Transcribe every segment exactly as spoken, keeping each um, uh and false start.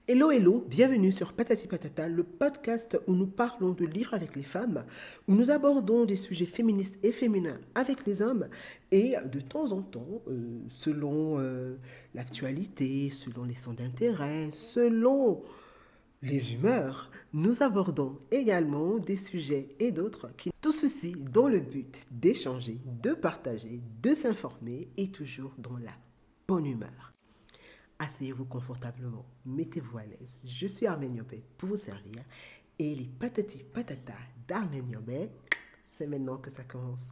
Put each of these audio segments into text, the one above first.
Hello, hello, bienvenue sur Patati Patata, le podcast où nous parlons de livres avec les femmes, où nous abordons des sujets féministes et féminins avec les hommes, et de temps en temps, euh, selon euh, l'actualité, selon les centres d'intérêt, selon les humeurs, nous abordons également des sujets et d'autres, qui, tout ceci dans le but d'échanger, de partager, de s'informer et toujours dans la bonne humeur. Asseyez-vous confortablement, mettez-vous à l'aise. Je suis Armel Niobé pour vous servir. Et les patati patata d'Armel Niobé, c'est maintenant que ça commence.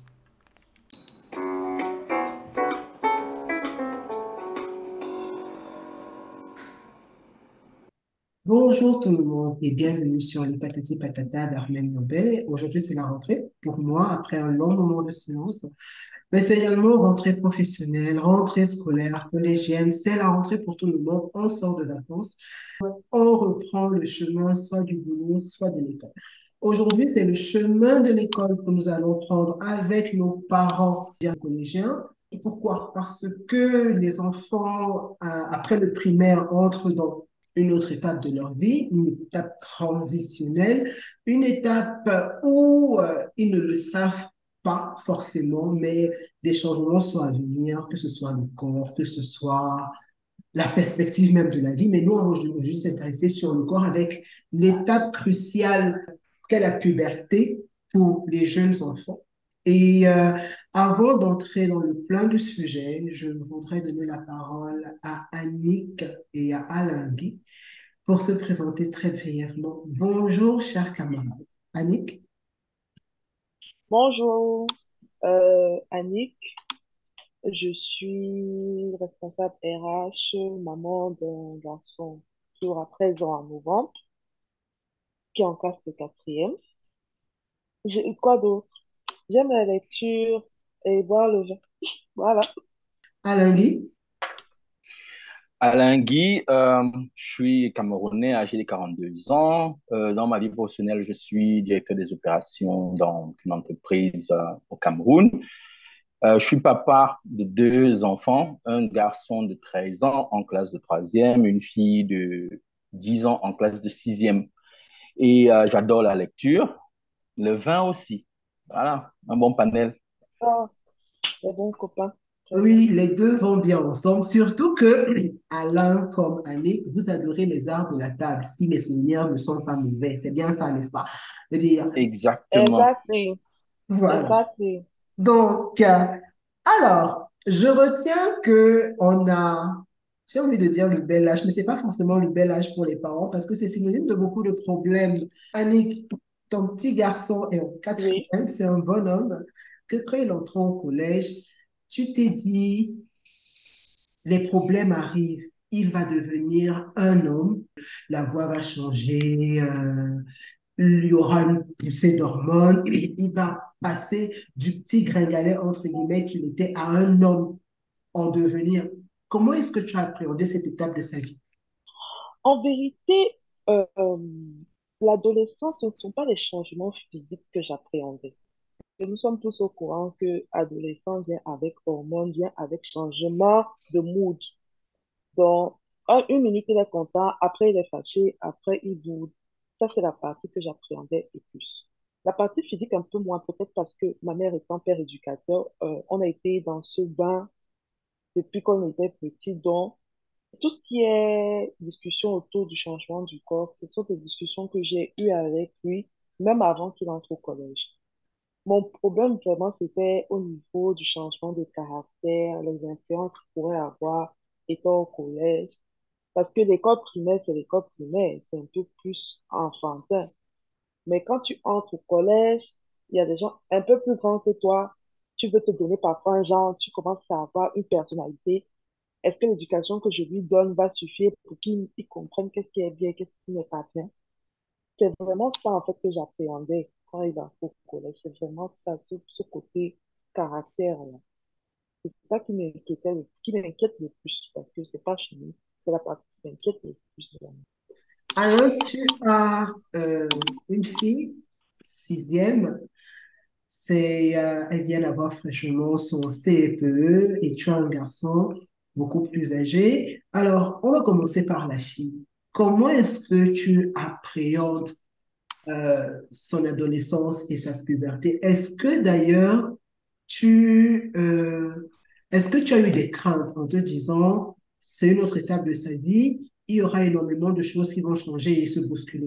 Bonjour tout le monde et bienvenue sur les patati patata d'Armel Niobé. Aujourd'hui, c'est la rentrée pour moi après un long moment de silence. Mais c'est également rentrée professionnelle, rentrée scolaire, collégienne. C'est la rentrée pour tout le monde. On sort de vacances. On reprend le chemin soit du boulot, soit de l'école. Aujourd'hui, c'est le chemin de l'école que nous allons prendre avec nos parents bien collégiens. Pourquoi? Parce que les enfants, euh, après le primaire, entrent dans une autre étape de leur vie, une étape transitionnelle, une étape où euh, ils ne le savent pas forcément, mais des changements sont à venir, que ce soit le corps, que ce soit la perspective même de la vie. Mais nous, on va juste s'intéresser sur le corps avec l'étape cruciale qu'est la puberté pour les jeunes enfants. Et euh, avant d'entrer dans le plein du sujet, je voudrais donner la parole à Annick et à Alain Guy pour se présenter très brièvement. Bonjour, chers camarades. Annick? Bonjour, euh, Annick. Je suis responsable R H, maman d'un garçon qui aura treize ans en novembre, qui est en classe de quatrième. J'ai quoi d'autre? J'aime la lecture et boire le vin. Voilà. Alain Guy? Alain Guy, euh, je suis Camerounais, âgé de quarante-deux ans. Euh, dans ma vie professionnelle, je suis directeur des opérations dans une entreprise euh, au Cameroun. Euh, je suis papa de deux enfants, un garçon de treize ans en classe de troisième, une fille de dix ans en classe de sixième. Et euh, j'adore la lecture, le vin aussi. Voilà, un bon panel. Ah, les bons copains. Très bien. Oui, les deux vont bien ensemble, surtout que Alain comme Annick, vous adorez les arts de la table, si mes souvenirs ne sont pas mauvais. C'est bien ça, n'est-ce pas? Je veux dire, Exactement. Exactly. voilà. Exactly. Donc, euh, alors, je retiens que on a, j'ai envie de dire le bel âge, mais c'est pas forcément le bel âge pour les parents parce que c'est synonyme de beaucoup de problèmes. Annick, ton petit garçon est en Oui. quatrième, c'est un bonhomme que quand il entre au collège, tu t'es dit, les problèmes arrivent, il va devenir un homme, la voix va changer, euh, il y aura une poussée d'hormones, et il va passer du petit gringalet, entre guillemets, qu'il était à un homme en devenir. Comment est-ce que tu as appréhendé cette étape de sa vie? En vérité, euh, euh, l'adolescence, ce ne sont pas les changements physiques que j'appréhendais. Et nous sommes tous au courant que adolescent vient avec hormones, vient avec changement de mood. Donc, un- une minute, il est content, après, il est fâché, après, il boude. Ça, c'est la partie que j'appréhendais le plus. La partie physique, un peu moins, peut-être parce que ma mère étant père éducateur, euh, on a été dans ce bain depuis qu'on était petit. Donc, tout ce qui est discussion autour du changement du corps, ce sont des discussions que j'ai eues avec lui, même avant qu'il entre au collège. Mon problème, vraiment, c'était au niveau du changement de caractère, les influences qu'il pourrait avoir étant au collège. Parce que l'école primaire, c'est l'école primaire, c'est un peu plus enfantin. Mais quand tu entres au collège, il y a des gens un peu plus grands que toi. Tu veux te donner parfois un genre, tu commences à avoir une personnalité. Est-ce que l'éducation que je lui donne va suffire pour qu'il il comprenne qu'est-ce qui est bien, qu'est-ce qui n'est pas bien? C'est vraiment ça, en fait, que j'appréhendais quand il va au collège. C'est vraiment ça, ce, ce côté caractère-là. C'est ça qui m'inquiétait, le- qui m'inquiète le plus, parce que c'est pas chez nous. C'est la partie qui m'inquiète le plus, vraiment. Alors, tu as euh, une fille, sixième, c'est, euh, elle vient d'avoir fraîchement son C P E et tu as un garçon beaucoup plus âgé. Alors, on va commencer par la fille. comment est-ce que tu appréhendes euh, son adolescence et sa puberté? Est-ce que d'ailleurs, tu, euh, est-ce que tu as eu des craintes en te disant, c'est une autre étape de sa vie, il y aura énormément de choses qui vont changer et se bousculer?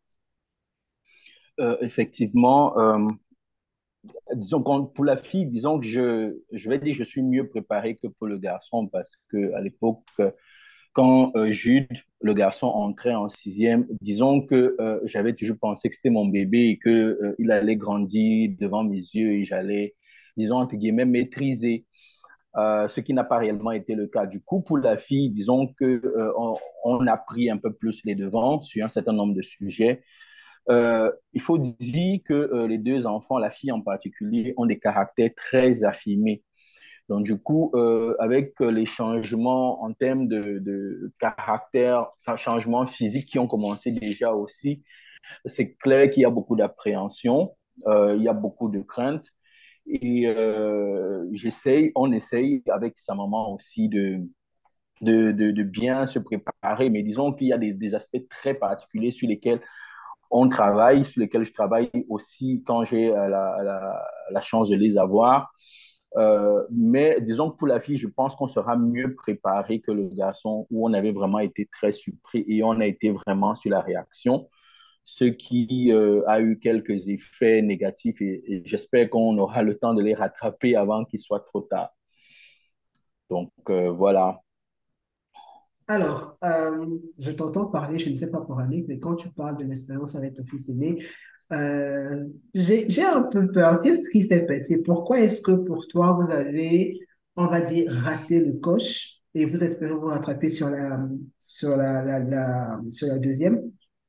Euh, effectivement, euh, disons qu'on- pour la fille, disons que je, je vais dire que je suis mieux préparé que pour le garçon parce que à l'époque, euh, quand euh, Jude, le garçon, entrait en sixième, disons que euh, j'avais toujours pensé que c'était mon bébé et que euh, il allait grandir devant mes yeux et j'allais, disons entre guillemets, maîtriser. Euh, ce qui n'a pas réellement été le cas. Du coup, pour la fille, disons que euh, on, on a pris un peu plus les devants sur un certain nombre de sujets. Euh, il faut dire que euh, les deux enfants, la fille en particulier, ont des caractères très affirmés. Donc, du coup, euh, avec euh, les changements en termes de, de caractère, enfin, changements physiques qui ont commencé déjà aussi, c'est clair qu'il y a beaucoup d'appréhension, euh, il y a beaucoup de craintes. Et euh, j'essaye, on essaye avec sa maman aussi de, de, de, de bien se préparer. Mais disons qu'il y a des, des aspects très particuliers sur lesquels on travaille, sur lesquels je travaille aussi quand j'ai euh, la, la, la chance de les avoir. Euh, mais disons que pour la fille, je pense qu'on sera mieux préparé que le garçon, où on avait vraiment été très surpris et on a été vraiment sur la réaction, ce qui euh, a eu quelques effets négatifs et, et j'espère qu'on aura le temps de les rattraper avant qu'il soit trop tard. Donc euh, voilà. Alors, euh, je t'entends parler, je ne sais pas pour Annick, mais quand tu parles de l'expérience avec ton fils aîné, euh, j'ai, j'ai un peu peur. Qu'est-ce qui s'est passé? Pourquoi est-ce que pour toi, vous avez, on va dire, raté le coche et vous espérez vous rattraper sur la, sur la, la, la- sur la deuxième?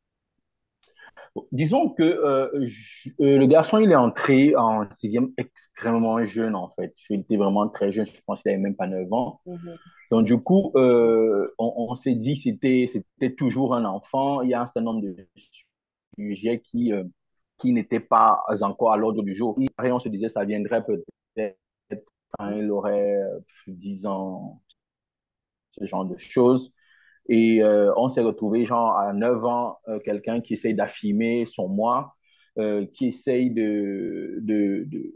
Disons que euh, je- euh, le garçon, il est entré en sixième extrêmement jeune, en fait. Il était vraiment très jeune, je pense qu'il n'avait même pas neuf ans. Mhm. Donc, du coup, euh, on, on s'est dit que c'était, c'était toujours un enfant. Il y a un certain nombre de sujets qui, euh, qui n'étaient pas encore à l'ordre du jour. Et on se disait que ça viendrait peut-être quand il aurait euh, dix ans, ce genre de choses. Et euh, on s'est retrouvé, genre, à neuf ans, euh, quelqu'un qui essaye d'affirmer son moi, euh, qui essaye de, de, de,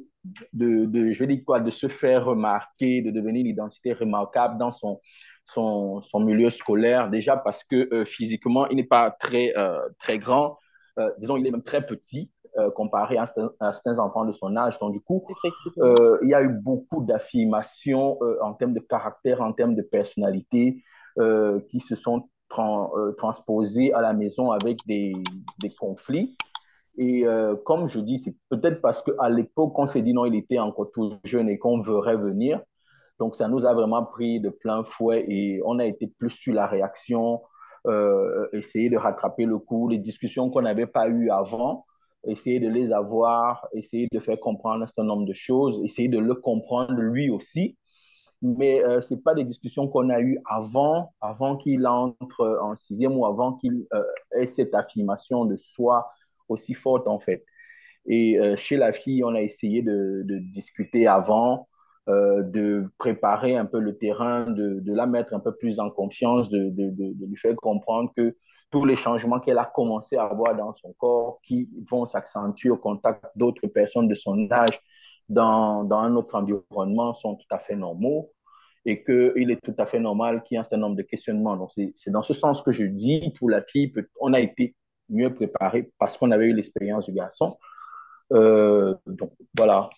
de, de, je vais dire quoi, de se faire remarquer, de devenir l'identité remarquable dans son, son, son milieu scolaire, déjà parce que euh, physiquement, il n'est pas très, euh, très grand. Euh, disons, il est même très petit euh, comparé à, à certains enfants de son âge. Donc, du coup, Effectivement. euh, il y a eu beaucoup d'affirmations euh, en termes de caractère, en termes de personnalité, euh, qui se sont tran euh, transposées à la maison avec des, des conflits. Et euh, comme je dis, c'est peut-être parce qu'à l'époque, on s'est dit non, il était encore tout jeune et qu'on veut revenir. Donc, ça nous a vraiment pris de plein fouet et on a été plus sur la réaction, euh, essayer de rattraper le coup, les discussions qu'on n'avait pas eues avant, essayer de les avoir, essayer de faire comprendre un certain nombre de choses, essayer de le comprendre lui aussi. Mais euh, ce n'est pas des discussions qu'on a eues avant, avant qu'il entre en sixième ou avant qu'il euh, ait cette affirmation de soi aussi forte en fait. Et euh, chez la fille, on a essayé de, de discuter avant, euh, de préparer un peu le terrain, de, de, la mettre un peu plus en confiance, de, de, de, de lui faire comprendre que tous les changements qu'elle a commencé à avoir dans son corps, qui vont s'accentuer au contact d'autres personnes de son âge dans, dans un autre environnement, sont tout à fait normaux et qu'il est tout à fait normal qu'il y ait un certain nombre de questionnements. Donc, c'est dans ce sens que je dis, pour la fille, on a été mieux préparé parce qu'on avait eu l'expérience du garçon. Euh, donc, voilà.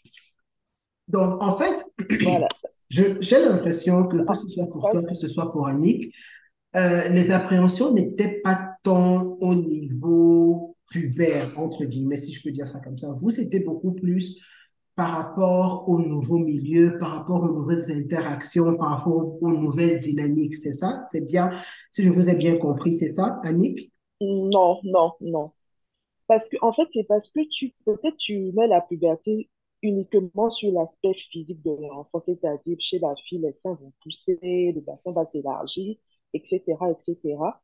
Donc, en fait, Voilà. Ça, je- j'ai l'impression que que ça- ce soit pour ça- toi, que ce soit pour Annick, euh, les appréhensions n'étaient pas tant au niveau pubère, entre guillemets, si je peux dire ça comme ça. Vous, c'était beaucoup plus par rapport au nouveau milieu, par rapport aux nouvelles interactions, par rapport aux nouvelles dynamiques, c'est ça? C'est bien, si je vous ai bien compris, c'est ça, Annick? Non, non, non. Parce que, en fait, c'est parce que tu, peut-être tu mets la puberté uniquement sur l'aspect physique de l'enfant, c'est-à-dire chez la fille, les seins vont pousser, le bassin va s'élargir, et cetera, et cetera.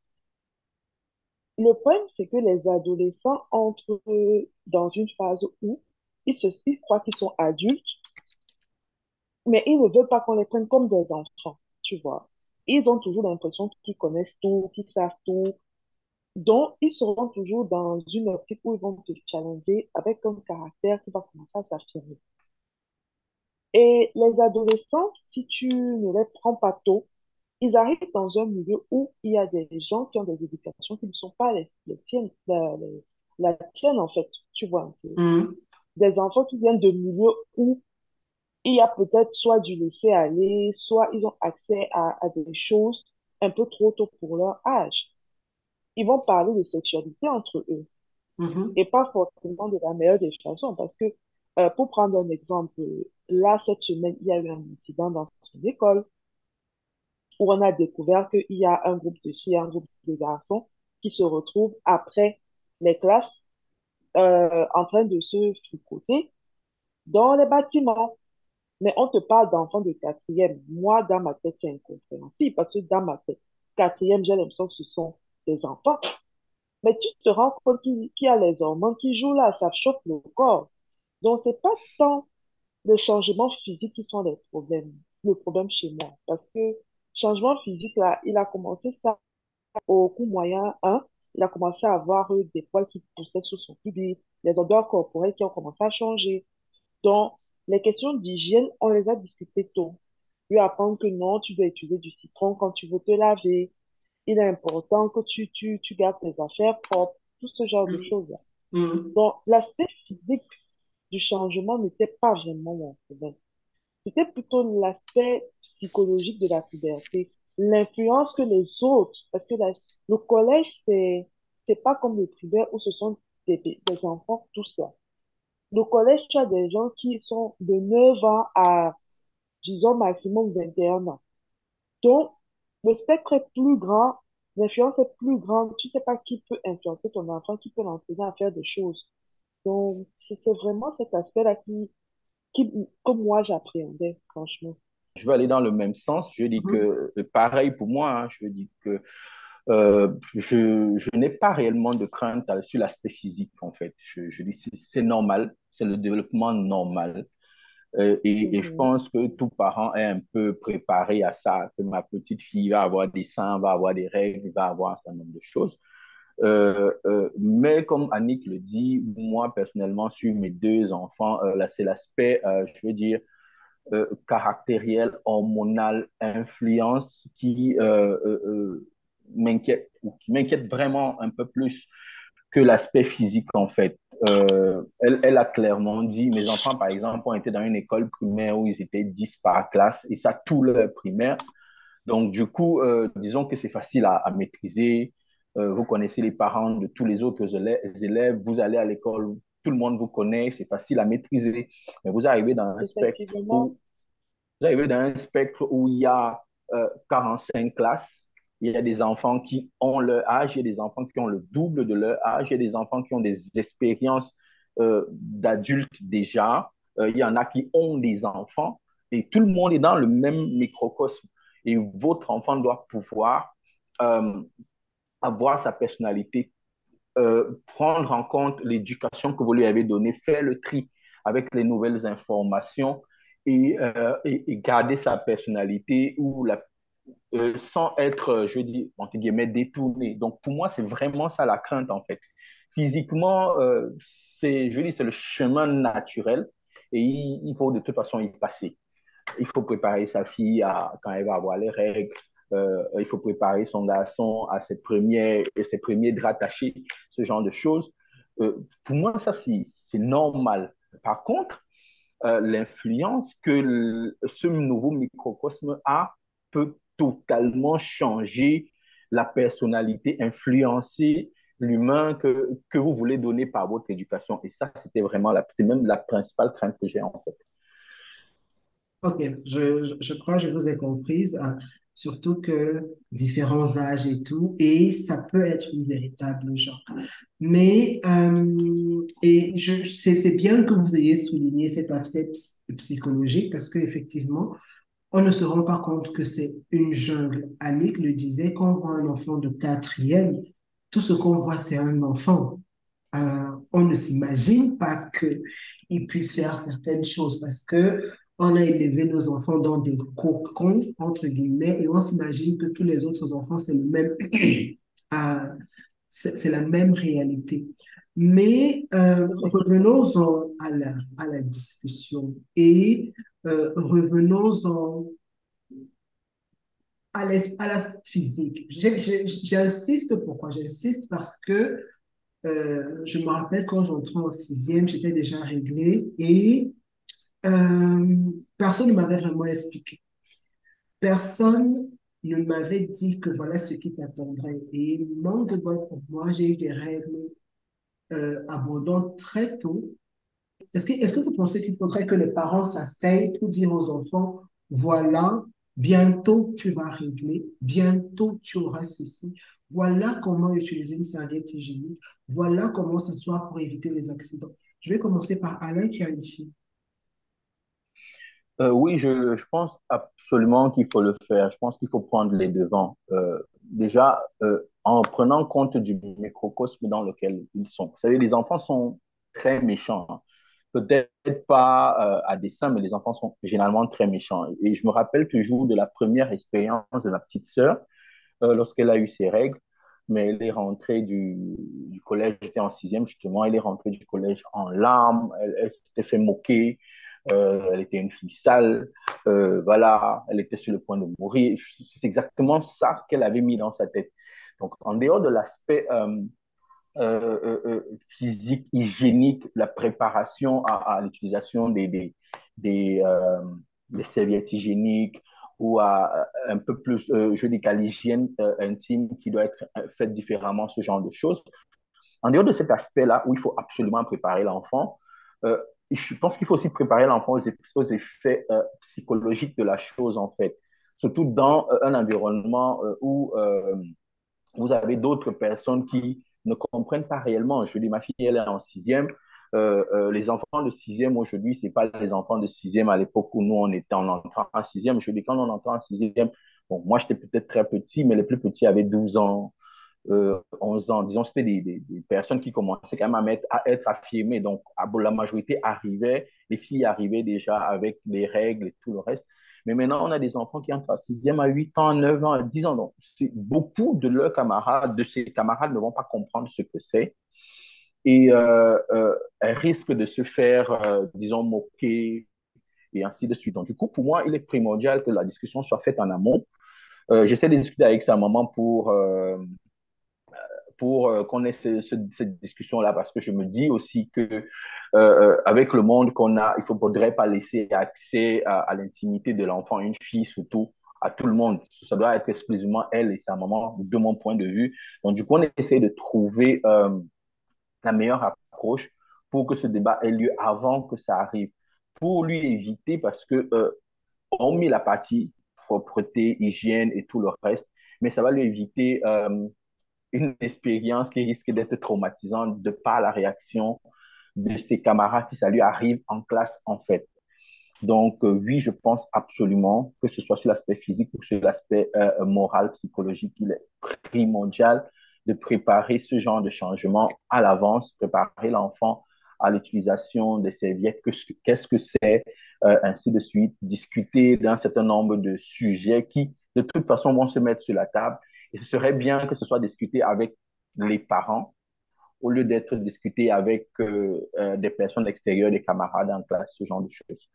Le problème, c'est que les adolescents entrent dans une phase où ils, se, ils croient qu'ils sont adultes, mais ils ne veulent pas qu'on les prenne comme des enfants, tu vois. Ils ont toujours l'impression qu'ils connaissent tout, qu'ils savent tout. Donc, ils seront toujours dans une optique où ils vont te challenger avec un caractère qui va commencer à s'affirmer. Et les adolescents, si tu ne les prends pas tôt, ils arrivent dans un milieu où il y a des gens qui ont des éducations qui ne sont pas les, les tiennes, la, les- la tienne en fait, tu vois un peu. Mhm. Des enfants qui viennent de milieux où il y a peut-être soit du laisser aller, soit ils ont accès à, à des choses un peu trop tôt pour leur âge. Ils vont parler de sexualité entre eux Mhm. et pas forcément de la meilleure des façons parce que, euh, pour prendre un exemple, là, cette semaine, il y a eu un incident dans son école où on a découvert qu'il y a un groupe de filles et un groupe de garçons qui se retrouvent après les classes euh, en train de se fricoter dans les bâtiments. Mais on te parle d'enfants de quatrième. Moi, dans ma tête, c'est incompréhensible parce que dans ma tête, quatrième, j'ai l'impression que ce sont des enfants. Mais tu te rends compte qu'il qu'il y a les hormones qui jouent là, ça chauffe le corps. Donc, c'est pas tant les changements physiques qui sont les problèmes, le problème chez moi. Parce que changement physique, là, il a commencé ça au cours moyen un. Il a commencé à avoir euh, des poils qui poussaient sous son pubis, les odeurs corporelles qui ont commencé à changer. Donc, les questions d'hygiène, on les a discutées tôt. Lui apprendre que non, tu dois utiliser du citron quand tu veux te laver. Il est important que tu, tu, tu gardes tes affaires propres, tout ce genre de choses-là. Mhm. Donc, l'aspect physique du changement n'était pas vraiment mon problème. C'était plutôt l'aspect psychologique de la puberté, l'influence que les autres, parce que la- le collège, c'est, c'est pas comme le primaire où ce sont des, des enfants, tout ça. Le collège, tu as des gens qui sont de neuf ans à, disons, maximum vingt et un ans. Donc, le spectre est plus grand, l'influence est plus grande. Tu sais pas qui peut influencer ton enfant, qui peut l'entraîner à faire des choses. Donc, c'est c'est vraiment cet aspect-là qui, qui, que moi, j'appréhendais, franchement. Je vais aller dans le même sens. Je dis Mhm. que, euh, pareil pour moi, hein, je dis que euh, je, je n'ai pas réellement de crainte euh, sur l'aspect physique, en fait. Je, je dis c'est c'est normal, c'est le développement normal. Euh, et, et je Mhm. pense que tout parent est un peu préparé à ça, que ma petite fille va avoir des seins, va avoir des règles, va avoir un certain nombre de choses. Euh, euh, mais comme Annick le dit, moi personnellement, sur mes deux enfants, euh, là, c'est l'aspect, euh, je veux dire, euh, caractériel, hormonal, influence qui euh, euh, euh, m'inquiète, ou qui m'inquiète vraiment un peu plus que l'aspect physique, en fait. Euh, elle, elle a clairement dit, mes enfants, par exemple, ont été dans une école primaire où ils étaient dix par classe, et ça, tout leur primaire. Donc, du coup, euh, disons que c'est facile à, à maîtriser. Euh, vous connaissez les parents de tous les autres élèves, vous allez à l'école, tout le monde vous connaît, c'est facile à maîtriser. Mais vous arrivez dans un spectre Effectivement, où vous arrivez dans un spectre où il y a euh, quarante-cinq classes. Il y a des enfants qui ont leur âge, il y a des enfants qui ont le double de leur âge, il y a des enfants qui ont des expériences euh, d'adultes déjà. Euh, il y en a qui ont des enfants et tout le monde est dans le même microcosme. Et votre enfant doit pouvoir euh, avoir sa personnalité, euh, prendre en compte l'éducation que vous lui avez donnée, faire le tri avec les nouvelles informations et, euh, et, et garder sa personnalité ou la, euh, sans être, je dis, entre guillemets, détourné. Donc, pour moi, c'est vraiment ça la crainte, en fait. Physiquement, euh, c'est, je dis, c'est le chemin naturel et il, il faut de toute façon y passer. Il faut préparer sa fille à, quand elle va avoir les règles. Euh, il faut préparer son garçon à ses premiers, ses premiers draps tachés, ce genre de choses. Euh, pour moi, ça, c'est normal. Par contre, euh, l'influence que le, ce nouveau microcosme a peut totalement changer la personnalité, influencer l'humain que, que vous voulez donner par votre éducation. Et ça, c'était vraiment la, c'est même la principale crainte que j'ai en fait. Ok, je, je, je crois que je vous ai comprise, hein, surtout que différents âges et tout, et ça peut être une véritable genre. Mais, euh, et je, c'est, c'est bien que vous ayez souligné cet aspect ps- psychologique parce qu'effectivement, on ne se rend pas compte que c'est une jungle. Annick le disait, quand on voit un enfant de quatrième, tout ce qu'on voit, c'est un enfant. Euh, on ne s'imagine pas qu'il puisse faire certaines choses parce que On a élevé nos enfants dans des cocons, entre guillemets, et on s'imagine que tous les autres enfants, c'est le même, ah, c'est c'est la même réalité. Mais euh, Effectivement. revenons-en à la, à la discussion et euh, revenons-en à l'as- à l'aspect physique. J'ai- j'ai- J'insiste, pourquoi? J'insiste parce que euh, je me rappelle quand j'entrais en sixième, j'étais déjà réglée et euh, personne ne m'avait vraiment expliqué. Personne ne m'avait dit que voilà ce qui t'attendrait. Et manque de bol pour moi, j'ai eu des règles euh, abondantes très tôt. Est-ce que, est-ce que vous pensez qu'il faudrait que les parents s'asseyent pour dire aux enfants, voilà, bientôt tu vas régler, bientôt tu auras ceci, voilà comment utiliser une serviette hygiénique, voilà comment s'asseoir pour éviter les accidents. Je vais commencer par Alain qui a une fille. Euh, oui, je, je pense absolument qu'il faut le faire. Je pense qu'il faut prendre les devants. Euh, déjà, euh, en prenant compte du microcosme dans lequel ils sont. Vous savez, les enfants sont très méchants, hein. Peut-être pas euh, à dessein, mais les enfants sont généralement très méchants. Et je me rappelle toujours de la première expérience de ma petite sœur euh, lorsqu'elle a eu ses règles. Mais elle est rentrée du, du collège, j'étais en sixième justement, elle est rentrée du collège en larmes, elle, elle s'était fait moquer, euh, elle était une fille sale, euh, voilà, elle était sur le point de mourir. C'est exactement ça qu'elle avait mis dans sa tête. Donc, en dehors de l'aspect euh, euh, euh, euh, physique, hygiénique, la préparation à, à l'utilisation des, des, des, euh, des serviettes hygiéniques ou à un peu plus, euh, je dis qu'à l'hygiène euh, intime qui doit être faite différemment, ce genre de choses. En dehors de cet aspect-là, où il faut absolument préparer l'enfant, euh, je pense qu'il faut aussi préparer l'enfant aux, aux, effets euh, psychologiques de la chose, en fait. Surtout dans euh, un environnement euh, où euh, vous avez d'autres personnes qui ne comprennent pas réellement. Je dis, ma fille, elle est en sixième. Euh, euh, les enfants de sixième aujourd'hui, ce n'est pas les enfants de sixième à l'époque où nous, on était en entrant en sixième. Je dis, quand on entre en sixième, bon, moi, j'étais peut-être très petit, mais les plus petits avaient douze ans, euh, onze ans. Disons, c'était des, des, des, personnes qui commençaient quand même à, mettre, à être affirmées. Donc, à, la majorité arrivait, les filles arrivaient déjà avec les règles et tout le reste. Mais maintenant, on a des enfants qui entrent à sixième, à huit ans, à neuf ans, à dix ans. Donc, beaucoup de leurs camarades, de ces camarades ne vont pas comprendre ce que c'est. Et euh, euh, elles risquent de se faire, euh, disons, moquer et ainsi de suite. Donc, du coup, pour moi, il est primordial que la discussion soit faite en amont. Euh, J'essaie de discuter avec sa maman pour euh, pour euh, qu'on ait ce, ce, cette discussion-là, parce que je me dis aussi que euh, euh, avec le monde qu'on a, il ne faudrait pas laisser accès à, à l'intimité de l'enfant, une fille surtout, à tout le monde. Ça doit être exclusivement elle et sa maman, de mon point de vue. Donc, du coup, on essaie de trouver euh, la meilleure approche pour que ce débat ait lieu avant que ça arrive, pour lui éviter, parce que euh, on met la partie propreté, hygiène et tout le reste, mais ça va lui éviter euh, une expérience qui risque d'être traumatisante de par la réaction de ses camarades si ça lui arrive en classe, en fait. Donc, euh, oui, je pense absolument que ce soit sur l'aspect physique ou sur l'aspect euh, moral, psychologique, il est primordial de préparer ce genre de changement à l'avance, préparer l'enfant à l'utilisation des serviettes, qu'est-ce que c'est, euh, ainsi de suite, discuter d'un certain nombre de sujets qui, de toute façon, vont se mettre sur la table. Et ce serait bien que ce soit discuté avec les parents au lieu d'être discuté avec euh, euh, des personnes extérieures, des camarades en classe, ce genre de choses.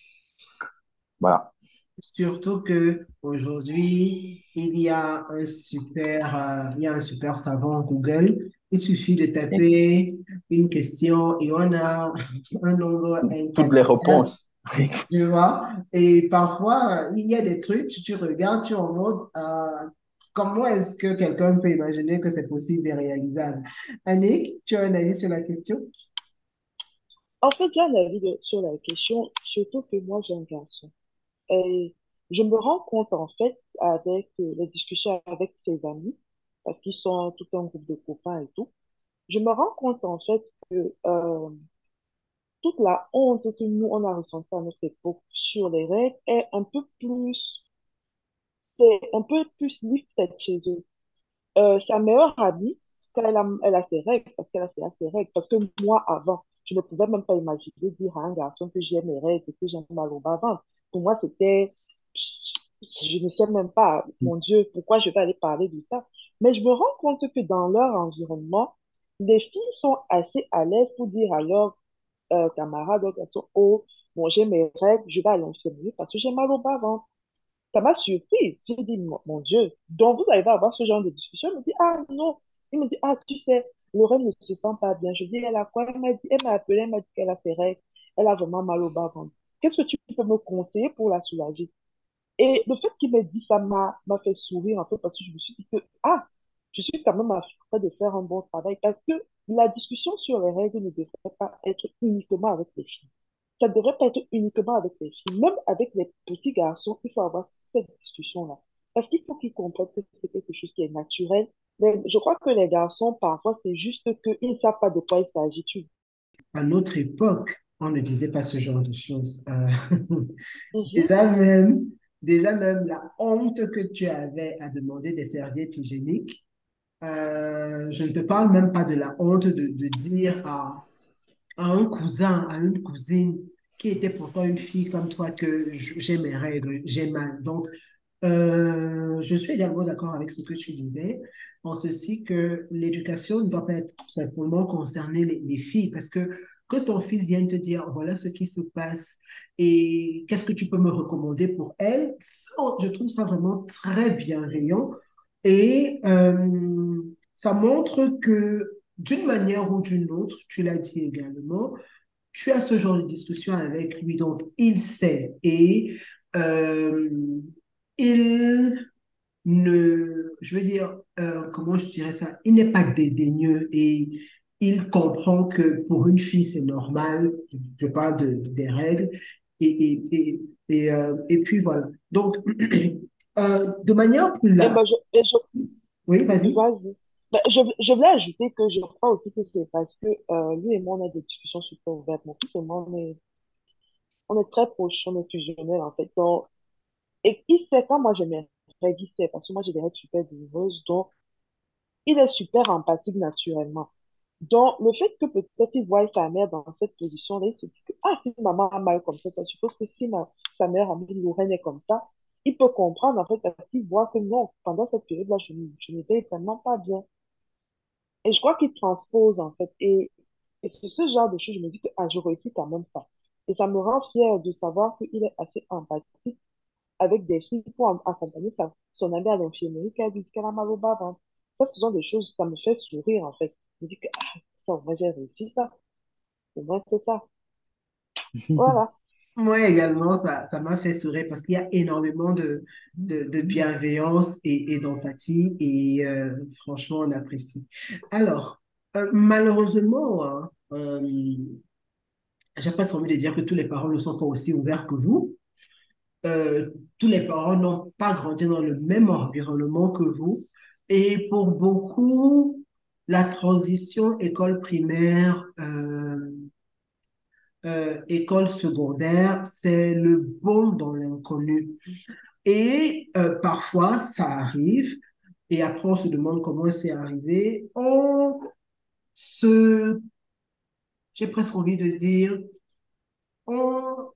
Voilà. Surtout que aujourd'hui, il y a un super, euh, il y a un super savant Google. Il suffit de taper une question et on a un nombre Toutes les incalculable, réponses. tu vois. Et parfois, il y a des trucs, tu regardes, tu es en mode, euh, comment est-ce que quelqu'un peut imaginer que c'est possible et réalisable? Annick, tu as un avis sur la question? En fait, j'ai un avis de- sur la question, surtout que moi, j'ai un garçon. Et je me rends compte, en fait, avec euh, les discussions avec ses amis, parce qu'ils sont tout un groupe de copains et tout, je me rends compte, en fait, que euh, toute la honte que nous, on a ressentie à notre époque sur les règles est un peu plus, c'est un peu plus lifted chez eux. Euh, sa meilleure amie, quand elle a, elle a ses règles, parce qu'elle a ses, ses règles, parce que moi, avant, je ne pouvais même pas imaginer dire à un garçon que j'ai mes règles et que j'ai mal au bas-ventre. Pour moi, c'était, je ne sais même pas, mon Dieu, pourquoi je vais aller parler de ça. Mais je me rends compte que dans leur environnement, les filles sont assez à l'aise pour dire à leurs euh, camarades, leurs garçons, oh, bon, j'ai mes règles, je vais à l'infirmerie parce que j'ai mal au bas-ventre. Ça m'a surprise. J'ai dit, mon, mon Dieu, donc vous arrivez à avoir ce genre de discussion? Il me dit, ah non. Il me dit, ah, tu sais, Lorraine ne se sent pas bien. Je dis, elle a quoi? Elle m'a dit, elle m'a appelé, elle m'a dit qu'elle a ses règles. Elle a vraiment mal au bas-ventre. Qu'est-ce que tu peux me conseiller pour la soulager? Et le fait qu'il m'ait dit ça m'a m'a fait sourire un peu parce que je me suis dit que, ah, je suis quand même en train de faire un bon travail parce que la discussion sur les règles ne devrait pas être uniquement avec les filles. Ça ne devrait pas être uniquement avec les filles. Même avec les petits garçons, il faut avoir cette discussion-là. Parce qu'il faut qu'ils comprennent que c'est quelque chose qui est naturel. Mais je crois que les garçons, parfois, c'est juste qu'ils ne savent pas de quoi il s'agit. Tu... À notre époque, on ne disait pas ce genre de choses. Euh, Mhm, déjà même, déjà même la honte que tu avais à demander des serviettes hygiéniques, euh, je ne te parle même pas de la honte de, de dire à, à un cousin, à une cousine qui était pourtant une fille comme toi que j- j'ai mes règles, j'ai mal. Donc, euh, je suis également d'accord avec ce que tu disais, en ceci que l'éducation ne doit pas être tout simplement concerner les, les filles, parce que que ton fils vienne te dire, voilà ce qui se passe et qu'est-ce que tu peux me recommander pour elle, ça, je trouve ça vraiment très bienveillant et euh, ça montre que d'une manière ou d'une autre, tu l'as dit également, tu as ce genre de discussion avec lui, donc il sait et euh, il ne, je veux dire, euh, comment je dirais ça, il n'est pas dédaigneux et il comprend que pour une fille, c'est normal, je parle de, des règles, et, et, et, et, euh, et puis voilà. Donc, euh, de manière plus Et large, ben, je, et je, oui, vas-y. vas-y. Ben, je, je voulais ajouter que je crois aussi que c'est parce que euh, lui et moi, on a des discussions super ouvertes. Mon fils et moi, on est, on est très proches, on est fusionnels en fait. Donc, et il sait quand moi j'ai mes règles, il sait parce que moi j'ai des règles super douloureuses. Donc, il est super empathique naturellement. Donc, le fait que peut-être il voit sa mère dans cette position-là, il se dit que, ah, si maman a mal comme ça, ça suppose que si ma, sa mère amie Lorraine est comme ça, il peut comprendre en fait parce qu'il voit que non, pendant cette période-là, je, n- je n'étais vraiment pas bien. Et je crois qu'il transpose, en fait. Et, et c'est ce genre de choses, je me dis que ah, je réussis quand même ça. Et ça me rend fière de savoir qu'il est assez empathique avec des filles pour am- accompagner sa, son amie à l'infirmerie qui a dit qu'elle a mal au bas-ventre. Ça, ce sont des choses, ça me fait sourire, en fait. Je me dis que ah, ça, au moins, j'ai réussi ça. Au moins, c'est ça. Voilà. Moi également, ça, ça m'a fait sourire parce qu'il y a énormément de, de, de bienveillance et, et d'empathie et euh, franchement, on apprécie. Alors, euh, malheureusement, hein, euh, j'ai presque envie de dire que tous les parents ne sont pas aussi ouverts que vous. Euh, tous les parents n'ont pas grandi dans le même environnement que vous. Et pour beaucoup, la transition école primaire, euh, euh, école secondaire, c'est le bond dans l'inconnu. Et euh, parfois, ça arrive, et après on se demande comment c'est arrivé. On se, j'ai presque envie de dire, on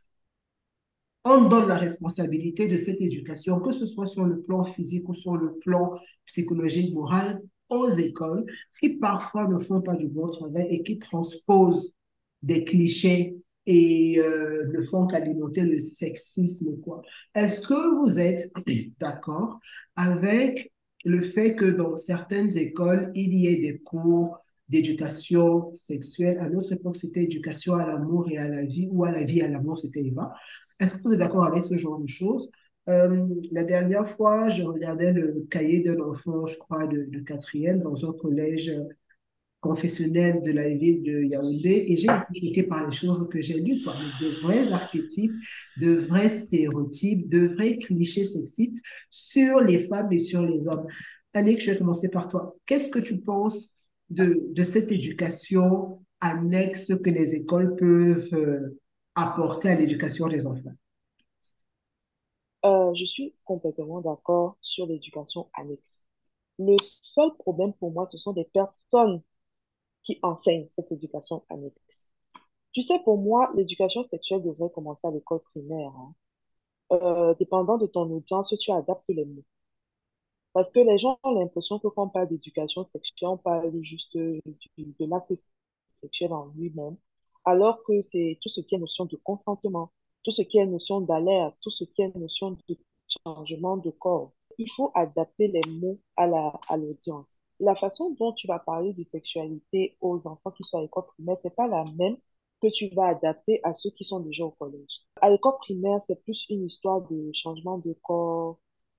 on donne la responsabilité de cette éducation, que ce soit sur le plan physique ou sur le plan psychologique, moral, aux écoles qui parfois ne font pas du bon travail et qui transposent des clichés et euh, ne font qu'alimenter le sexisme, quoi. Est-ce que vous êtes d'accord avec le fait que dans certaines écoles, il y ait des cours d'éducation sexuelle? À notre époque, c'était éducation à l'amour et à la vie, ou à la vie et à l'amour, c'était Eva. Est-ce que vous êtes d'accord avec ce genre de choses? Euh, la dernière fois, je regardais le cahier d'un enfant, je crois, de, de quatrième dans un collège euh, confessionnel de la ville de Yaoundé et j'ai été choquée par les choses que j'ai lues, quoi. De vrais archétypes, de vrais stéréotypes, de vrais clichés sexistes sur les femmes et sur les hommes. Annick, je vais commencer par toi. Qu'est-ce que tu penses de, de cette éducation annexe que les écoles peuvent euh, apporter à l'éducation des enfants? Euh, je suis complètement d'accord sur l'éducation annexe. Le seul problème pour moi, ce sont des personnes qui enseigne cette éducation annexe. Tu sais, pour moi, l'éducation sexuelle devrait commencer à l'école primaire, hein. Euh, dépendant de ton audience, tu adaptes les mots. Parce que les gens ont l'impression que quand on parle d'éducation sexuelle, on parle juste du- de l'acte sexuel en lui-même, alors que c'est tout ce qui est notion de consentement, tout ce qui est notion d'alerte, tout ce qui est notion de changement de corps. Il faut adapter les mots à la, à l'audience. La façon dont tu vas parler de sexualité aux enfants qui sont à l'école primaire, c'est pas la même que tu vas adapter à ceux qui sont déjà au collège. À l'école primaire, c'est plus une histoire de changement de corps,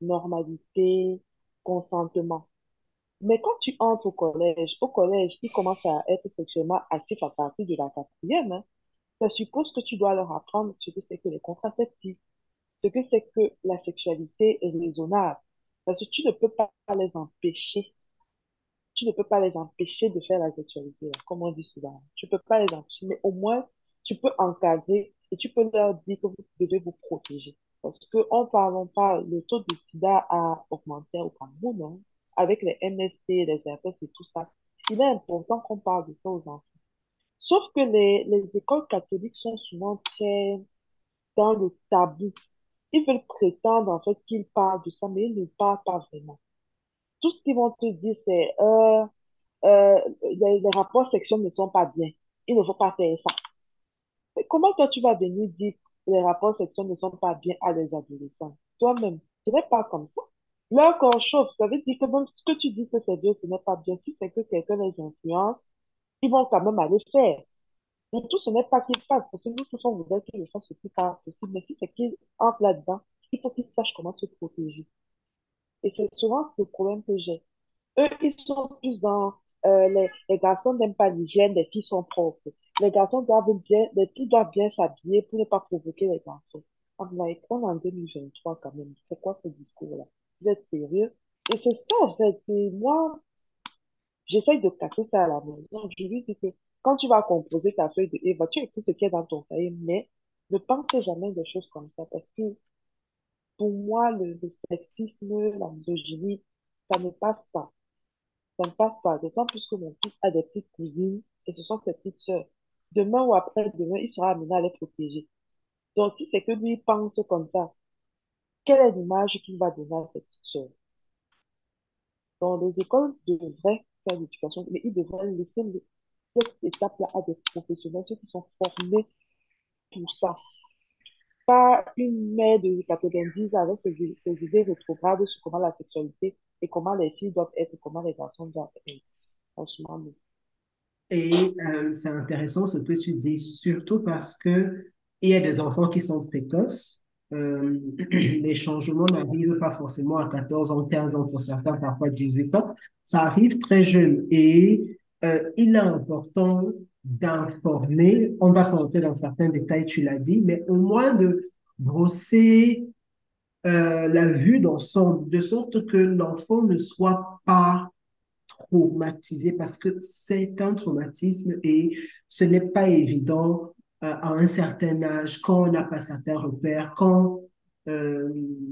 normalité, consentement. Mais quand tu entres au collège, au collège, ils commencent à être sexuellement actifs à partir de la quatrième, hein. Ça suppose que tu dois leur apprendre ce que c'est que les contraceptifs, ce que c'est que la sexualité est raisonnable. Parce que tu ne peux pas les empêcher, tu ne peux pas les empêcher de faire la sexualité, hein, comme on dit souvent. Tu ne peux pas les empêcher, mais au moins, tu peux encadrer et tu peux leur dire que vous devez vous protéger. Parce qu'en parlant pas, le taux de sida a augmenté au Cameroun, hein, avec les M S T, les herpès et tout ça. Il est important qu'on parle de ça aux enfants. Sauf que les, les écoles catholiques sont souvent très dans le tabou. Ils veulent prétendre en fait qu'ils parlent de ça, mais ils ne parlent pas vraiment. Tout ce qu'ils vont te dire, c'est euh, euh, les, les rapports sexuels ne sont pas bien. Il ne faut pas faire ça. Mais comment toi, tu vas venir dire que les rapports sexuels ne sont pas bien à des adolescents? Toi-même, ce n'est pas comme ça. Leur corps chauffe, ça veut dire que même ce que tu dis que c'est bien, ce n'est pas bien. Si c'est que quelqu'un les influence, ils vont quand même aller faire. Le tout, ce n'est pas qu'ils fassent, parce que nous tous, on voudrait qu'ils le fassent le plus tard possible. Mais si c'est qu'ils entrent là-dedans, il faut qu'ils sachent comment se protéger. Et c'est souvent ce problème que j'ai. Eux, ils sont plus dans euh, les, les garçons n'aiment pas l'hygiène, les filles sont propres. Les garçons doivent bien, les filles doivent bien s'habiller pour ne pas provoquer les garçons. I'm like, on est en deux mille vingt-trois quand même. C'est quoi ce discours-là? Vous êtes sérieux? Et c'est ça, en fait. Et moi, j'essaye de casser ça à la maison. Je lui dis que quand tu vas composer ta feuille de Eva, tu écris ce qui est dans ton cahier, mais ne pensez jamais des choses comme ça parce que pour moi, le, le sexisme, la misogynie, ça ne passe pas. Ça ne passe pas. D'autant plus que mon fils a des petites cousines et ce sont ses petites sœurs. Demain ou après-demain, il sera amené à les protéger. Donc, si c'est que lui pense comme ça, quelle est l'image qu'il va donner à ses petites sœurs? Donc, les écoles devraient faire l'éducation, mais ils devraient laisser le- cette étape-là à des professionnels, ceux qui sont formés pour ça. Pas une mère de quatre-vingt-dix avec ses, ses idées rétrogrades sur comment la sexualité et comment les filles doivent être, comment les garçons doivent être. Franchement, non. Et euh, c'est intéressant ce que tu dis, surtout parce que il y a des enfants qui sont précoces. Euh, les changements n'arrivent pas forcément à quatorze ans, quinze ans pour certains, parfois dix-huit ans. Ça arrive très jeune et euh, il est important d'informer. On va rentrer dans certains détails, tu l'as dit, mais au moins de brosser euh, la vue d'ensemble, de sorte que l'enfant ne soit pas traumatisé parce que c'est un traumatisme et ce n'est pas évident euh, à un certain âge, quand on n'a pas certains repères, quand, euh,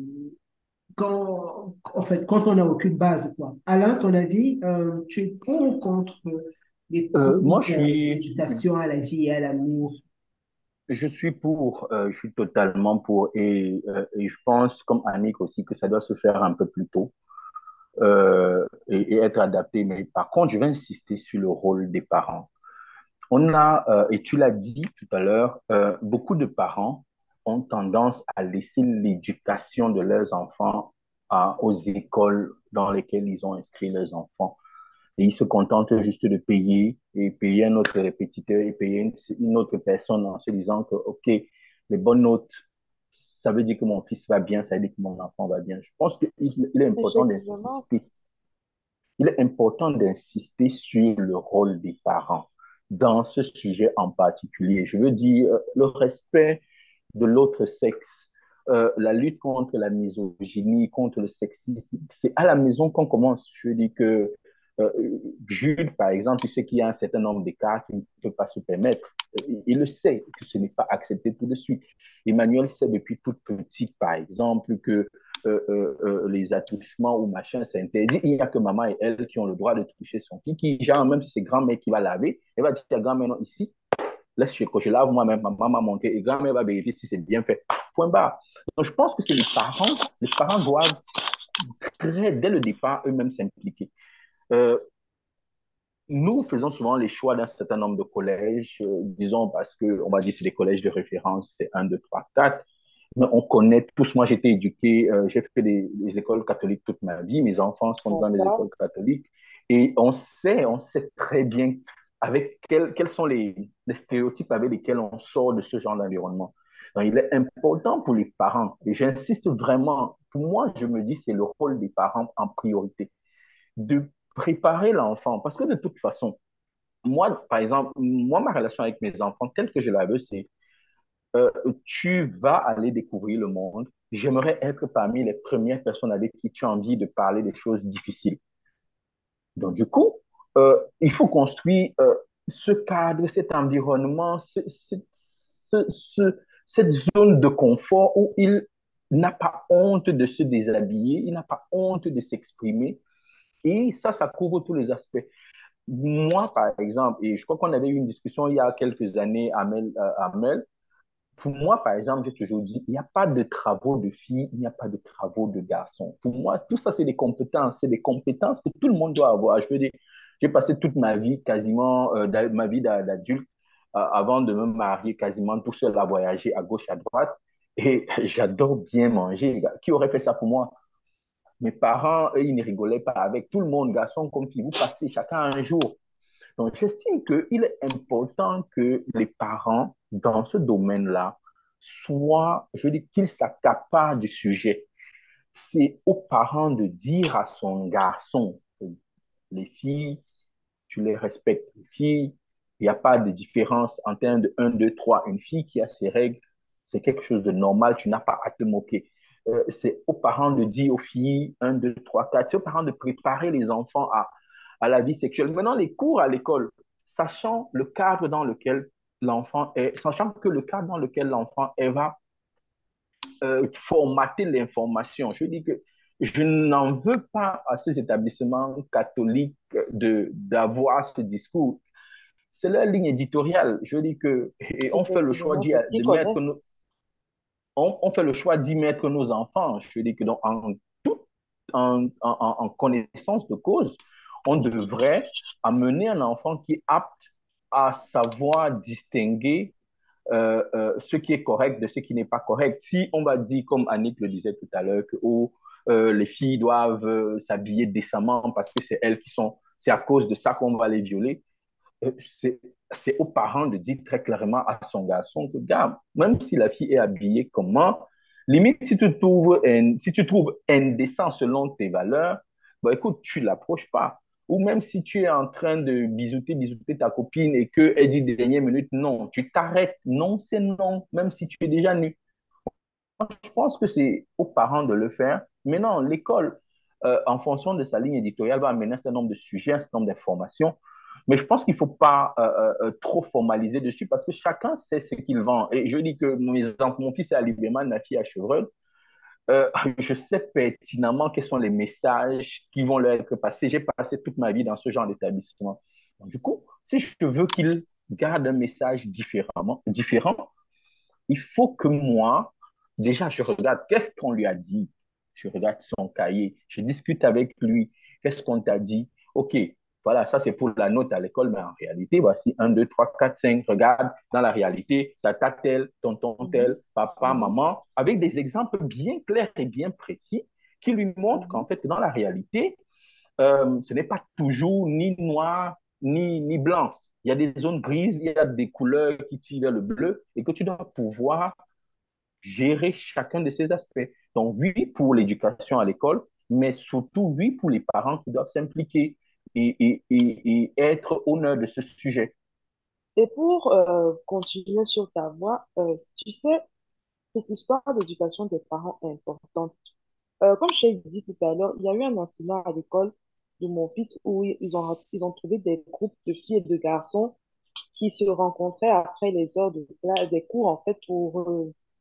quand, en fait, quand on n'a aucune base, quoi. Alain, ton avis, euh, tu es pour ou contre les Euh, cours moi, je euh, suis, d'éducation à la vie et à l'amour? je suis pour, euh, je suis totalement pour, et, euh, et je pense, comme Annick aussi, que ça doit se faire un peu plus tôt euh, et, et être adapté. Mais par contre, je vais insister sur le rôle des parents. On a, euh, et tu l'as dit tout à l'heure, euh, beaucoup de parents ont tendance à laisser l'éducation de leurs enfants à- aux écoles dans lesquelles ils ont inscrit leurs enfants. Et ils se contentent juste de payer et payer un autre répétiteur et payer une, une autre personne en se disant que, OK, les bonnes notes, ça veut dire que mon fils va bien, ça veut dire que mon enfant va bien. Je pense qu'il il est important Effectivement, d'insister il est important d'insister sur le rôle des parents dans ce sujet en particulier. Je veux dire, euh, le respect de l'autre sexe, euh, la lutte contre la misogynie, contre le sexisme, c'est à la maison qu'on commence. Je veux dire que euh, Jude, par exemple, il sait qu'il y a un certain nombre d'écarts qu'il ne peut pas se permettre. Il, il le sait, que ce n'est pas accepté tout de suite. Emmanuel sait depuis toute petite, par exemple, que euh, euh, euh, les attouchements ou machin, c'est interdit. Il n'y a que maman et elle qui ont le droit de toucher son fils, qui, genre, même si c'est grand-mère qui va laver, elle va dire à grand-mère, non, ici, laisse que je lave moi-même, maman m'a monté, et grand-mère va vérifier si c'est bien fait. Point barre. Donc, je pense que c'est les parents, les parents doivent très, dès le départ, eux-mêmes s'impliquer. Euh, nous faisons souvent les choix d'un certain nombre de collèges, euh, disons parce que, on va dire, c'est des collèges de référence, c'est un, deux, trois, quatre. Mais on connaît tous, moi j'étais éduqué, euh, j'ai fait des, des, écoles catholiques toute ma vie, mes enfants sont Comme dans des ça, écoles catholiques, et on sait, on sait très bien avec quel, quels sont les, les stéréotypes avec lesquels on sort de ce genre d'environnement. Donc, il est important pour les parents, et j'insiste vraiment, pour moi, je me dis, c'est le rôle des parents en priorité, de préparer l'enfant, parce que de toute façon, moi, par exemple, moi, ma relation avec mes enfants, telle que je la veux, c'est euh, tu vas aller découvrir le monde. J'aimerais être parmi les premières personnes avec qui tu as envie de parler des choses difficiles. Donc, du coup, euh, il faut construire euh, ce cadre, cet environnement, ce, ce, ce, ce, cette zone de confort où il n'a pas honte de se déshabiller, il n'a pas honte de s'exprimer. Et ça, ça couvre tous les aspects. Moi, par exemple, et je crois qu'on avait eu une discussion il y a quelques années, Amel, euh, Amel, pour moi, par exemple, j'ai toujours dit, il n'y a pas de travaux de filles, il n'y a pas de travaux de garçons. Pour moi, tout ça, c'est des compétences. C'est des compétences que tout le monde doit avoir. Je veux dire, j'ai passé toute ma vie, quasiment, euh, ma vie d'adulte, euh, avant de me marier, quasiment tout seul à voyager à gauche, à droite. Et j'adore bien manger. Qui aurait fait ça pour moi? Mes parents, eux, ils ne rigolaient pas avec tout le monde, garçon comme fille. Vous passez chacun un jour. Donc, j'estime qu'il est important que les parents, dans ce domaine-là, soient, je veux dire, qu'ils s'accaparent du sujet. C'est aux parents de dire à son garçon, les filles, tu les respectes. Les filles, il n'y a pas de différence en termes de un, deux, trois. Une fille qui a ses règles, c'est quelque chose de normal, tu n'as pas à te moquer. Euh, c'est aux parents de dire aux filles un, deux, trois, quatre. C'est aux parents de préparer les enfants à, à la vie sexuelle. Maintenant, les cours à l'école, sachant le cadre dans lequel l'enfant est, sachant que le cadre dans lequel l'enfant est va euh, formater l'information. Je dis que je n'en veux pas à ces établissements catholiques de d'avoir ce discours. C'est leur ligne éditoriale. Je dis que et on fait le choix effectivement, d'y- c'est ce qu'ils de mettre connaissent. nos, on, on, fait le choix d'y mettre nos enfants. Je dis que donc, en, tout, en, en, en connaissance de cause, on devrait amener un enfant qui est apte à savoir distinguer euh, euh, ce qui est correct de ce qui n'est pas correct. Si on va dire, comme Annick le disait tout à l'heure, que oh, euh, les filles doivent euh, s'habiller décemment parce que c'est elles qui sont, c'est à cause de ça qu'on va les violer, euh, c'est, c'est aux parents de dire très clairement à son garçon que, gars, même si la fille est habillée comment, limite, si tu trouves, un, si tu trouves indécent selon tes valeurs, bah, écoute, tu ne l'approches pas. Ou même si tu es en train de bisouter, bisouter ta copine et qu'elle dit dernière minute non, tu t'arrêtes. Non, c'est non, même si tu es déjà nu. Je pense que c'est aux parents de le faire. Maintenant, l'école, euh, en fonction de sa ligne éditoriale, va amener un certain nombre de sujets, un certain nombre d'informations. Mais je pense qu'il ne faut pas euh, euh, euh, trop formaliser dessus parce que chacun sait ce qu'il vend. Et je dis que mes enfants, mon fils est à Libéman, ma fille est à Chevreul. Euh, je sais pertinemment quels sont les messages qui vont leur être passés. J'ai passé toute ma vie dans ce genre d'établissement. Donc, du coup, si je veux qu'ils gardent un message différemment, différent, il faut que moi, déjà, je regarde qu'est-ce qu'on lui a dit. Je regarde son cahier. Je discute avec lui. Qu'est-ce qu'on t'a dit? OK, voilà, ça c'est pour la note à l'école, mais en réalité, voici un, deux, trois, quatre, cinq. Regarde, dans la réalité, tata tel, tonton Mhm, tel, papa, mhm, maman, avec des exemples bien clairs et bien précis qui lui montrent mhm. qu'en fait, dans la réalité, euh, ce n'est pas toujours ni noir ni, ni blanc. Il y a des zones grises, il y a des couleurs qui tirent vers le bleu et que tu dois pouvoir gérer chacun de ces aspects. Donc, oui, pour l'éducation à l'école, mais surtout, oui, pour les parents qui doivent s'impliquer et, et, et, et être honneur de ce sujet. Et pour euh, continuer sur ta voie, euh, tu sais, cette histoire d'éducation des parents est importante. Euh, comme je t'ai dit tout à l'heure, il y a eu un incident à l'école de mon fils où ils ont, ils ont trouvé des groupes de filles et de garçons qui se rencontraient après les heures de classe, des cours, en fait, pour, euh,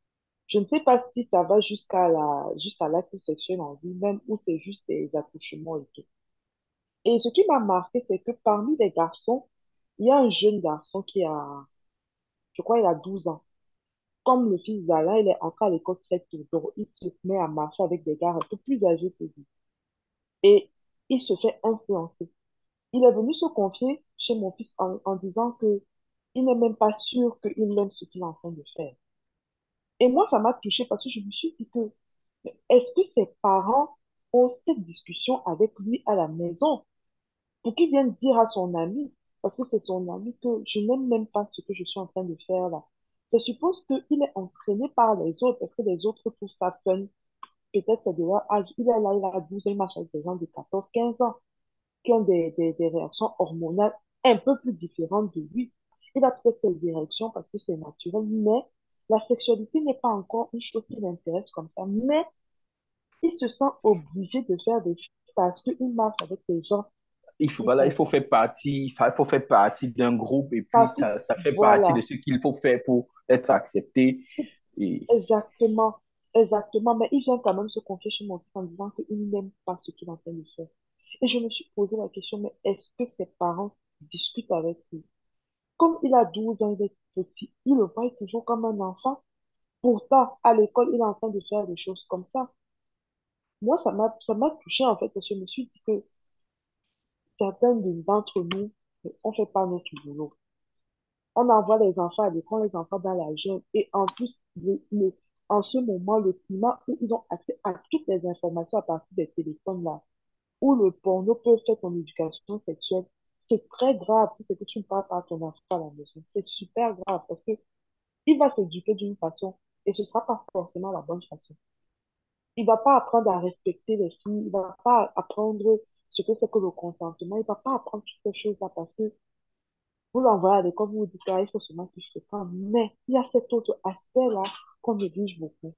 Je ne sais pas si ça va jusqu'à la, jusqu'à l'acte sexuel en lui-même ou c'est juste des attouchements et tout. Et ce qui m'a marqué, c'est que parmi les garçons, il y a un jeune garçon qui a, je crois, il a douze ans. Comme le fils d'Alain, il est entré à l'école très tôt, donc il se met à marcher avec des gars un peu plus âgés que lui. Et il se fait influencer. Il est venu se confier chez mon fils en, en disant que il n'est même pas sûr qu'il aime ce qu'il est en train de faire. Et moi, ça m'a touchée parce que je me suis dit que mais est-ce que ses parents ont cette discussion avec lui à la maison pour qu'il vienne dire à son ami, parce que c'est son ami, que je n'aime même pas ce que je suis en train de faire là. Je suppose qu'il est entraîné par les autres parce que les autres trouvent ça fun. Peut-être c'est de leur âge. Il est là, il a douze ans, il marche avec des gens de quatorze quinze ans qui ont des, des, des réactions hormonales un peu plus différentes de lui. Il a peut-être cette direction parce que c'est naturel, mais la sexualité n'est pas encore une chose qui l'intéresse comme ça. Mais il se sent obligé de faire des choses parce qu'il marche avec des gens Il faut, qui voilà, il font faut faire partie, il faut faire partie d'un groupe et puis partie. ça, ça fait partie de Voilà, ce qu'il faut faire pour être accepté. Et exactement, exactement. Mais il vient quand même se confier chez mon fils en disant qu'il n'aime pas ce qu'il est en train de faire. Et je me suis posé la question, mais est-ce que ses parents discutent avec lui? Comme il a douze ans, il est petit, il le voit toujours comme un enfant. Pourtant, à l'école, il est en train de faire des choses comme ça. Moi, ça m'a, ça m'a touché en fait, parce que je me suis dit que certains d'entre nous, on ne fait pas notre boulot. On envoie les enfants à l'école, les enfants dans la jungle. Et en plus, le, le- en ce moment, le climat où ils ont accès à toutes les informations à partir des téléphones là, où le porno peut faire ton éducation sexuelle, c'est très grave si c'est que tu ne parles pas à ton enfant à la maison. C'est super grave parce que il va s'éduquer d'une façon et ce ne sera pas forcément la bonne façon. Il ne va pas apprendre à respecter les filles, il ne va pas apprendre ce que c'est que le consentement, il ne va pas apprendre toutes ces choses-là parce que vous l'envoyez à l'école, vous vous dites, ah, il faut seulement qu'il se prenne. Mais il y a cet autre aspect-là qu'on néglige beaucoup.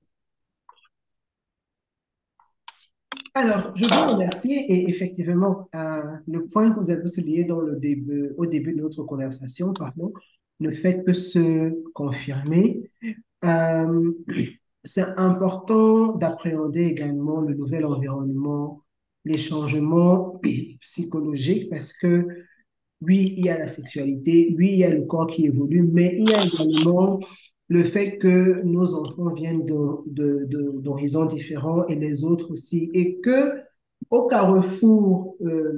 Alors, je vous remercie et effectivement, euh, le point que vous avez souligné dans le début, au début de notre conversation, pardon, le fait que se confirmer, euh, c'est important d'appréhender également le nouvel environnement, les changements psychologiques, parce que oui, il y a la sexualité, oui, il y a le corps qui évolue, mais il y a également le fait que nos enfants viennent de, de- de- d'horizons différents et les autres aussi, et que au carrefour euh,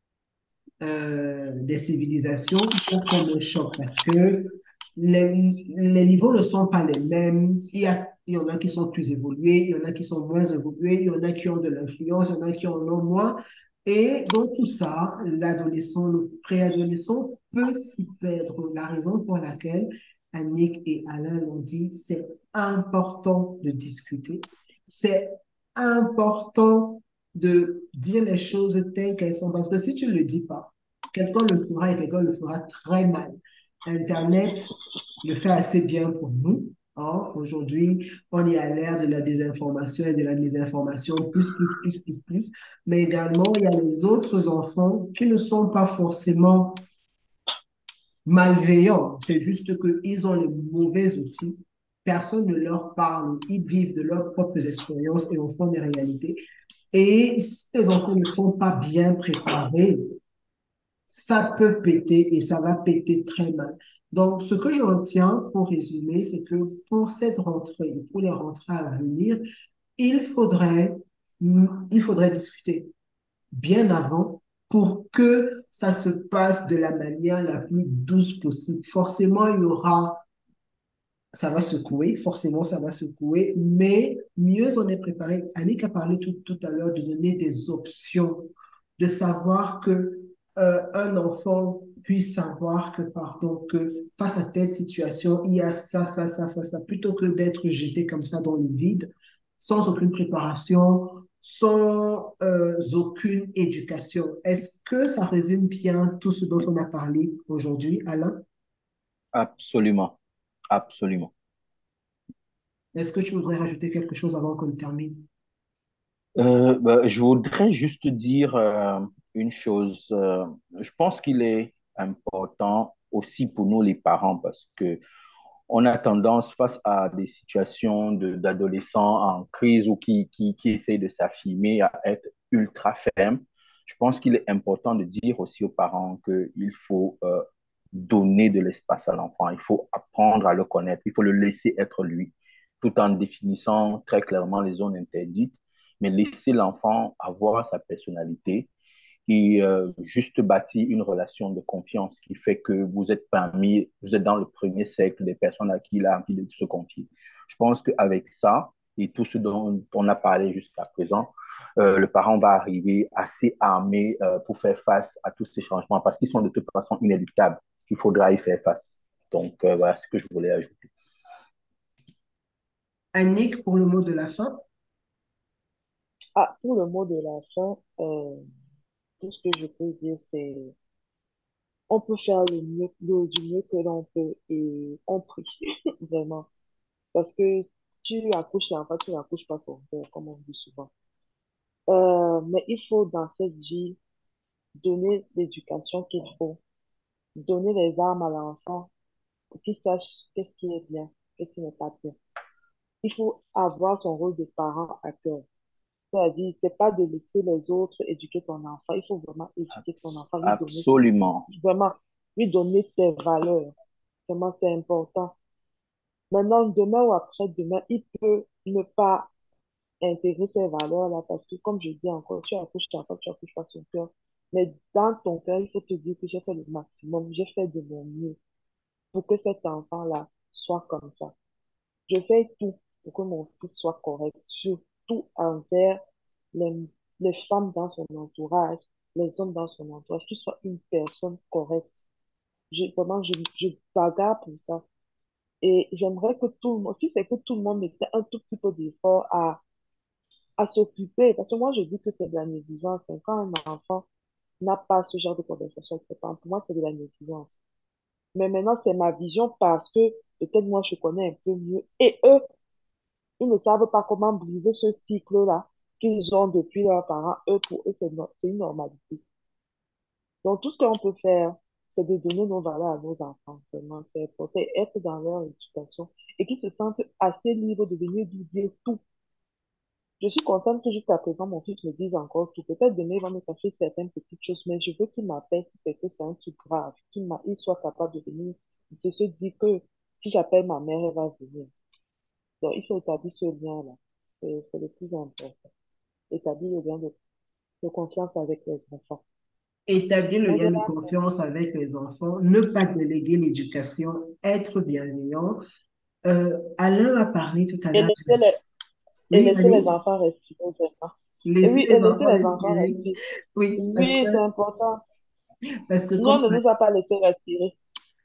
euh, des civilisations, il y a comme un choc parce que les, les niveaux ne sont pas les mêmes. Il y a, il y en a qui sont plus évolués, il y en a qui sont moins évolués, il y en a qui ont de l'influence, il y en a qui en ont moins. Et dans tout ça, l'adolescent, le préadolescent peut s'y perdre. La raison pour laquelle Annick et Alain l'ont dit, c'est important de discuter. C'est important de dire les choses telles qu'elles sont. Parce que si tu ne le dis pas, quelqu'un le fera et quelqu'un le fera très mal. Internet le fait assez bien pour nous. Hein. Aujourd'hui, on est à l'ère de la désinformation et de la mésinformation, plus, plus, plus, plus, plus. Mais également, il y a les autres enfants qui ne sont pas forcément malveillants. C'est juste qu'ils ont les mauvais outils. Personne ne leur parle. Ils vivent de leurs propres expériences et en font des réalités. Et si les enfants ne sont pas bien préparés, ça peut péter et ça va péter très mal. Donc, ce que je retiens pour résumer, c'est que pour cette rentrée et pour les rentrées à venir, il faudrait, il faudrait discuter bien avant pour que ça se passe de la manière la plus douce possible. Forcément, il y aura, ça va secouer, forcément, ça va secouer, mais mieux on est préparé. Annick a parlé tout, tout à l'heure de donner des options, de savoir que euh, un enfant puisse savoir que, pardon, que face à telle situation, il y a ça, ça, ça, ça, ça, plutôt que d'être jeté comme ça dans le vide, sans aucune préparation, sans euh, aucune éducation. Est-ce que ça résume bien tout ce dont on a parlé aujourd'hui, Alain? absolument, absolument. Est-ce que tu voudrais rajouter quelque chose avant qu'on termine? Euh, bah, je voudrais juste dire euh, une chose. Euh, je pense qu'il est important aussi pour nous les parents parce que on a tendance face à des situations de- d'adolescents en crise ou qui, qui, qui essayent de s'affirmer à être ultra ferme. Je pense qu'il est important de dire aussi aux parents qu'il faut euh, donner de l'espace à l'enfant. Il faut apprendre à le connaître. Il faut le laisser être lui, tout en définissant très clairement les zones interdites, mais laisser l'enfant avoir sa personnalité et euh, juste bâtir une relation de confiance qui fait que vous êtes parmi, vous êtes dans le premier cercle des personnes à qui il a envie de se confier. Je pense qu'avec ça et tout ce dont on a parlé jusqu'à présent, euh, le parent va arriver assez armé euh, pour faire face à tous ces changements parce qu'ils sont de toute façon inéluctables. Il faudra y faire face. Donc, euh, voilà ce que je voulais ajouter. Annick, pour le mot de la fin. Ah, pour le mot de la fin, euh, tout ce que je peux dire, c'est on peut faire le mieux, le, du mieux que l'on peut et on prie, vraiment. Parce que tu accouches l'enfant, tu n'accouches pas son père, comme on dit souvent. Euh, mais il faut, dans cette vie, donner l'éducation qu'il faut, donner les armes à l'enfant pour qu'il sache qu'est-ce qui est bien, qu'est-ce qui n'est pas bien. Il faut avoir son rôle de parent à cœur. C'est-à-dire, c'est pas de laisser les autres éduquer ton enfant. Il faut vraiment éduquer ton enfant, lui donner, Absolument. vraiment, lui donner ses valeurs. Vraiment, c'est important. Maintenant, demain ou après-demain, il peut ne pas intégrer ces valeurs-là parce que, comme je dis encore, tu accouches ton enfant, tu accouches pas son cœur. Mais dans ton cœur, il faut te dire que j'ai fait le maximum, j'ai fait de mon mieux pour que cet enfant-là soit comme ça. Je fais tout pour que mon fils soit correct, surtout envers les, les femmes dans son entourage, les hommes dans son entourage, qu'il soit une personne correcte. Je, vraiment, je, je bagarre pour ça. Et j'aimerais que tout le monde, si c'est que tout le monde mettait un tout petit peu d'effort à, à s'occuper, parce que moi, je dis que c'est de la négligence. Hein. Quand un enfant n'a pas ce genre de conversation avec ses parents, pour moi, c'est de la négligence. Mais maintenant, c'est ma vision parce que peut-être moi, je connais un peu mieux. Et eux, ils ne savent pas comment briser ce cycle-là qu'ils ont depuis leurs parents. Eux, pour eux, c'est no- c'est une normalité. Donc, tout ce qu'on peut faire, c'est de donner nos valeurs à nos enfants. Vraiment, c'est important. Être dans leur éducation et qu'ils se sentent assez libres de venir nous dire tout. Je suis contente que jusqu'à présent, mon fils me dise encore tout. Peut-être demain, il va me cacher certaines petites choses, mais je veux qu'il m'appelle si c'est que c'est un truc grave, qu'il m'a- il soit capable de venir, de se dire que si j'appelle ma mère, elle va venir. Donc, il faut établir ce lien-là. C'est c'est le plus important. Établir le lien de, de confiance avec les enfants. Établir le lien de Au-delà, confiance avec les enfants, ne pas déléguer l'éducation, être bienveillant. Euh, Alain a parlé tout à et l'heure. laisser les, et Oui, laisser les allez, enfants respirer vraiment. Et laissez oui, et les laisser enfants les enfants respirer. respirer. Oui, parce Oui, c'est que, important. parce que Nous, on comme ne nous a pas laissé respirer.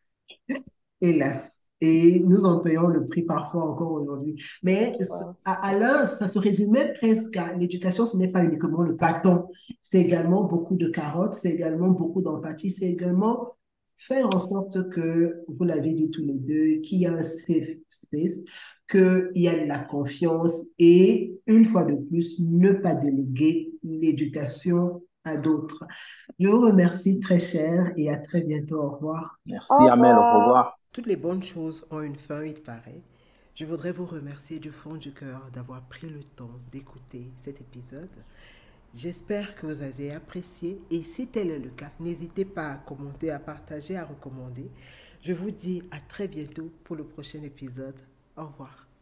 hélas. Et nous en payons le prix parfois encore aujourd'hui. Mais ce- Voilà, à c'est ça. Alain, ça se résumait presque à l'éducation, ce n'est pas uniquement le bâton, c'est également beaucoup de carottes, c'est également beaucoup d'empathie, c'est également faire en sorte que, vous l'avez dit tous les deux, qu'il y a un safe space, qu'il y a de la confiance et, une fois de plus, ne pas déléguer l'éducation à d'autres. Je vous remercie très cher et à très bientôt. Au revoir. Merci, Au Amel. Au revoir. revoir. Toutes les bonnes choses ont une fin, il paraît. Je voudrais vous remercier du fond du cœur d'avoir pris le temps d'écouter cet épisode. J'espère que vous avez apprécié et si tel est le cas, n'hésitez pas à commenter, à partager, à recommander. Je vous dis à très bientôt pour le prochain épisode. Au revoir.